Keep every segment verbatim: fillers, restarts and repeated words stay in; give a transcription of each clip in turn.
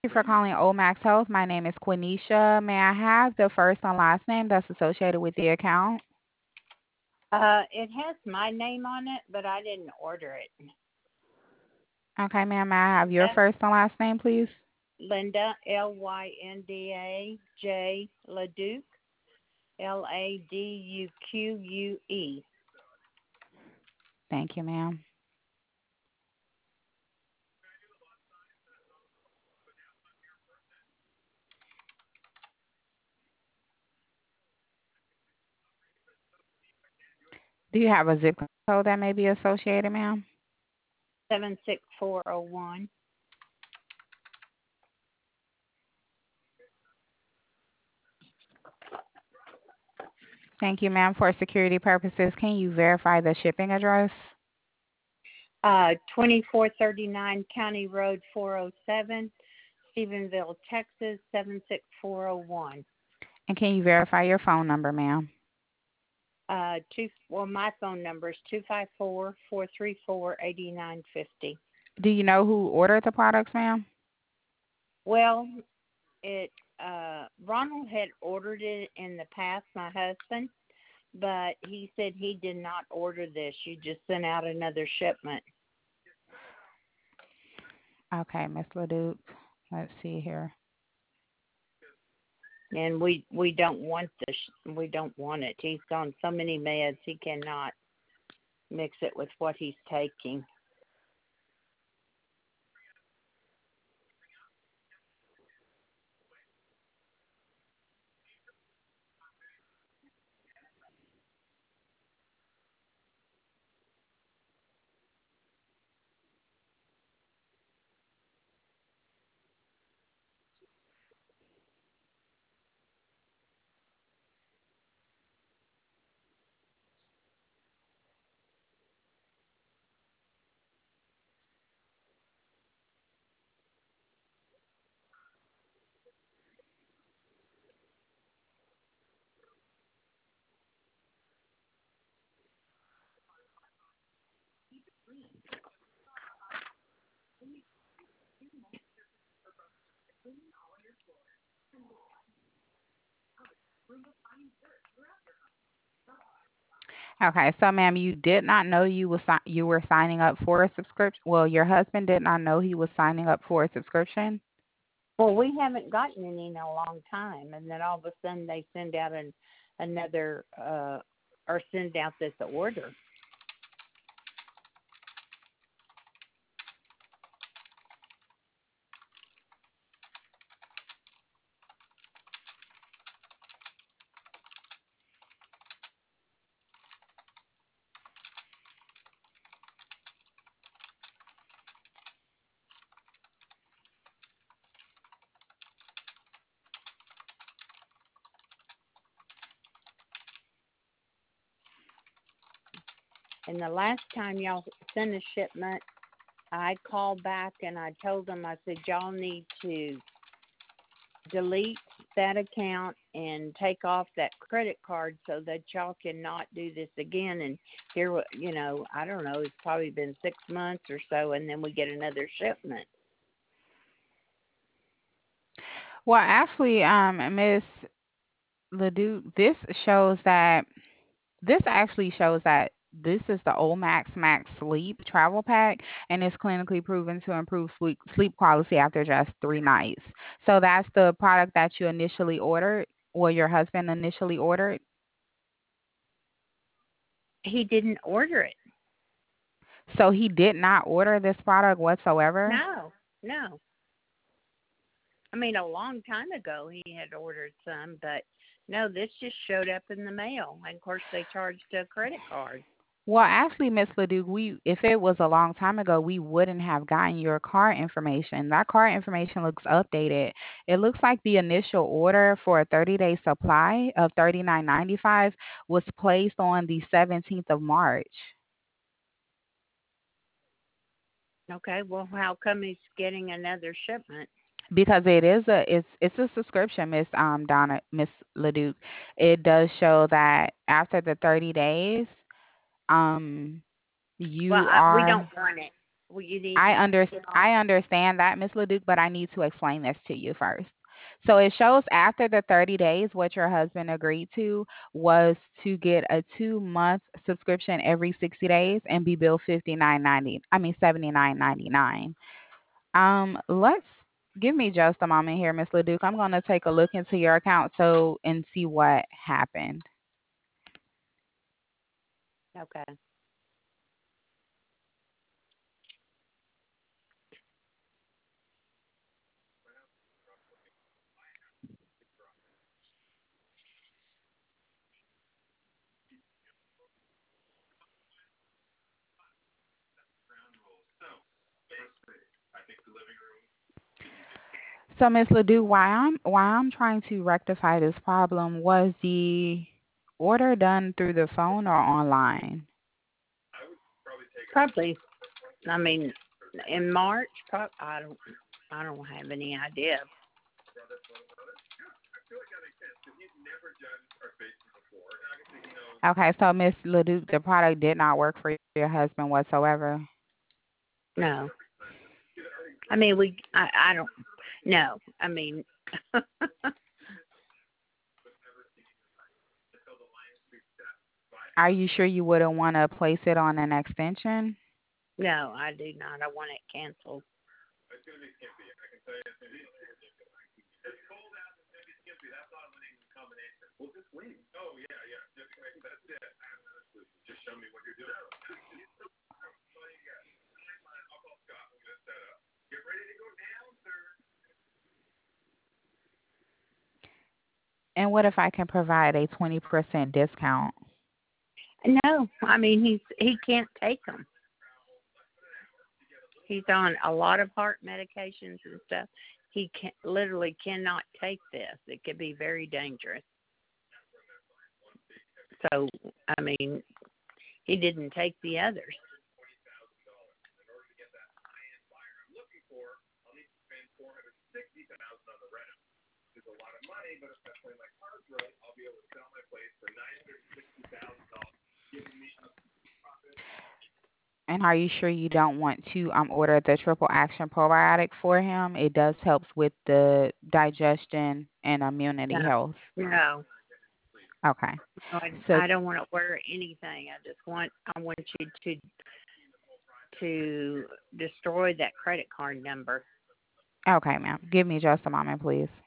you for calling Omax Health. My name is Quenisha. May I have the first and last name that's associated with the account? Uh, it has my name on it, but I didn't order it. Okay, ma'am. May I have your Linda, first and last name, please? Linda, L Y N D A, J, LaDuke, L A D U Q U E. Thank you, ma'am. Do you have a zip code that may be associated, ma'am? seven six four oh one. Thank you, ma'am. For security purposes, can you verify the shipping address? Uh, twenty-four thirty-nine County Road four oh seven, Stephenville, Texas, seven six four oh one. And can you verify your phone number, ma'am? Uh, two, well, my phone number is two five four, four three four, eight nine five zero. Do you know who ordered the products, ma'am? Well, it, uh, Ronald had ordered it in the past, my husband, but he said he did not order this. You just sent out another shipment. Okay, Miss Leduc. Let's see here. And we we don't want this. We don't want it. He's on so many meds he cannot mix it with what he's taking. Okay, so ma'am, you did not know you was si- you were signing up for a subscription. Well, your husband did not know he was signing up for a subscription. Well, we haven't gotten any in a long time, and then all of a sudden they send out an another uh, or send out this order. And the last time y'all sent a shipment, I called back and I told them, I said, y'all need to delete that account and take off that credit card so that y'all cannot do this again. And here, you know, I don't know, it's probably been six months or so, and then we get another shipment. Well, actually, um, Miss Leduc, this shows that this actually shows that this is the Omax Max Sleep Travel Pack, and it's clinically proven to improve sleep sleep quality after just three nights. So that's the product that you initially ordered, or your husband initially ordered. He didn't order it. So he did not order this product whatsoever. No, no. I mean, a long time ago he had ordered some, but no, this just showed up in the mail. And of course, they charged a credit card. Well, actually, Miss Leduc, we if it was a long time ago, we wouldn't have gotten your card information. That card information looks updated. It looks like the initial order for a thirty day supply of thirty nine ninety five was placed on the seventeenth of March. Okay, well, how come he's getting another shipment? Because it is a it's it's a subscription, Miss um Donna Miss Leduc. It does show that after the thirty days, um Well, you I, we don't are want it. Well, you need I to under get off I of. understand that, Miss Leduc, but I need to explain this to you first. So it shows after the thirty days, what your husband agreed to was to get a two month subscription every sixty days and be billed fifty nine ninety. I mean seventy nine ninety nine. Um, let's give me just a moment here, Miss Leduc. I'm gonna take a look into your account so and see what happened. Okay. So, Miss Ledoux, why I'm why I'm trying to rectify this problem was the order done through the phone or online? Probably. I mean, in March. Pro- I don't. I don't have any idea. Okay, so Miss Ledoux, the product did not work for your husband whatsoever. No. I mean, we. I. I don't. No. I mean. Are you sure you wouldn't want to place it on an extension? No, I do not. I want it canceled. And what if I can provide a twenty percent discount? No, I mean he's he can't take them. He's on a lot of heart medications and stuff. He can literally cannot take this. It could be very dangerous. So I mean, he didn't take the others. And are you sure you don't want to um order the triple action probiotic for him? It does helps with the digestion and immunity No, health. no, Okay. no I, So I don't want to order anything. I just want I want you to to destroy that credit card number. okay, ma'am. Give me just a moment, please.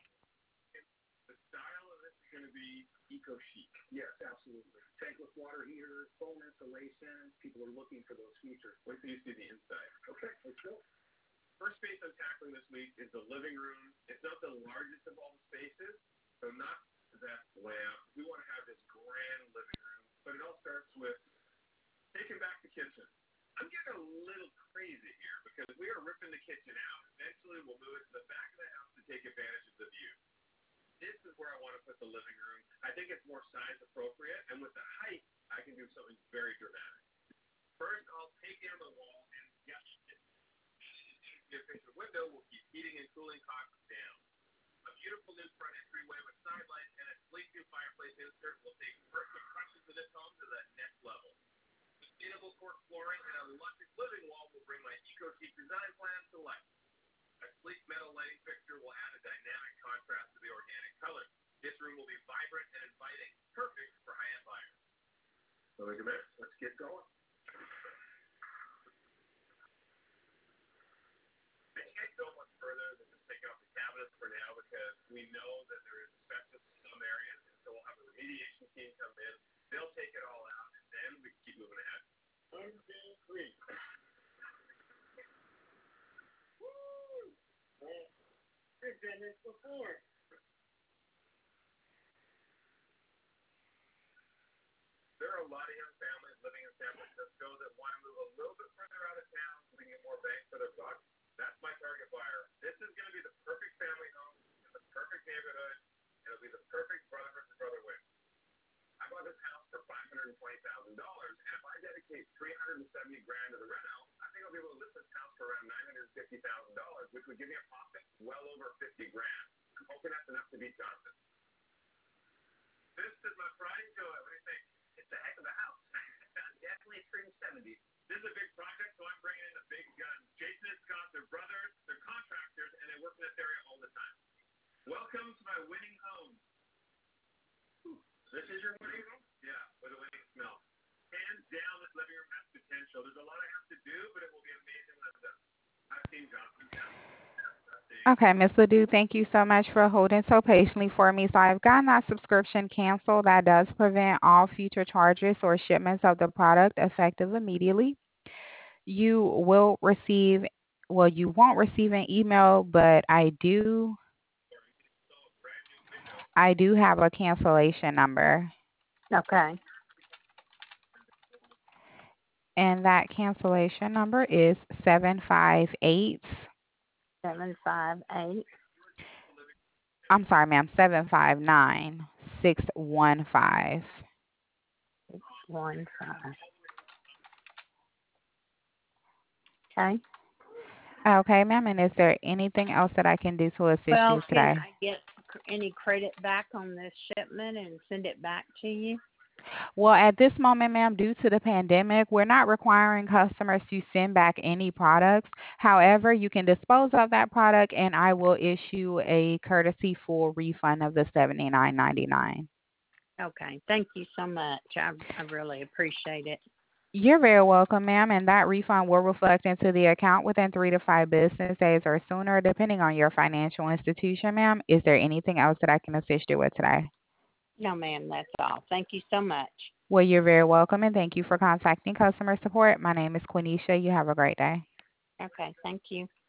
This is a big project, so I'm bringing in the big guns. Jason and Scott, they're brothers, they're contractors, and they work in this area all the time. Welcome to my winning home. This is your winning home? Yeah, with a winning smell. Hands down, this living room has potential. There's a lot I have to do, but it will be amazing when I'm done. I've seen Johnson down. Okay, Miss Ledoux, thank you so much for holding so patiently for me. So I've gotten that subscription canceled. That does prevent all future charges or shipments of the product effective immediately. You will receive, well, you won't receive an email, but I do, I do have a cancellation number, Okay. and that cancellation number is seven five eight. Seven five eight I'm sorry, ma'am, seven five nine six one five. six one five. Okay. Okay, ma'am, and is there anything else that I can do to assist Well, you can today? I get c- any credit back on this shipment and send it back to you? Well, at this moment, ma'am, due to the pandemic, we're not requiring customers to send back any products. However, you can dispose of that product and I will issue a courtesy full refund of the seventy-nine ninety-nine. Okay. Thank you so much. I I really appreciate it. You're very welcome, ma'am, and that refund will reflect into the account within three to five business days or sooner, depending on your financial institution, ma'am. Is there anything else that I can assist you with today? No, ma'am, that's all. Thank you so much. Well, you're very welcome, and thank you for contacting customer support. My name is Quenisha. You have a great day. Okay. Thank you.